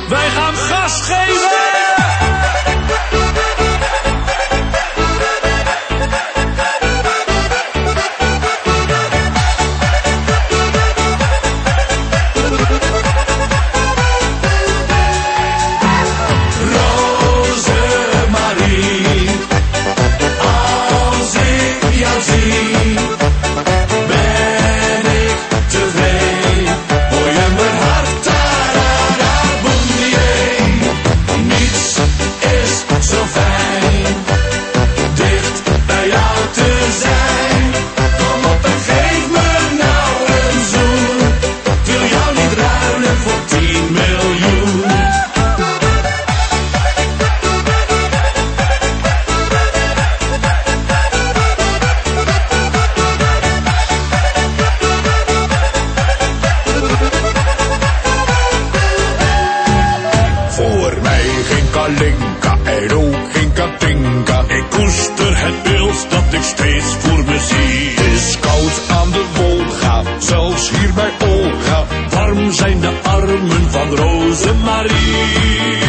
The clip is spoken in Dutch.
Wij gaan gas geven! Kalinka en ook geen Katinka. Ik koester het beeld dat ik steeds voor me zie. Het is koud aan de Wolga, zelfs hier bij Olga. Warm zijn de armen van Rosemarie.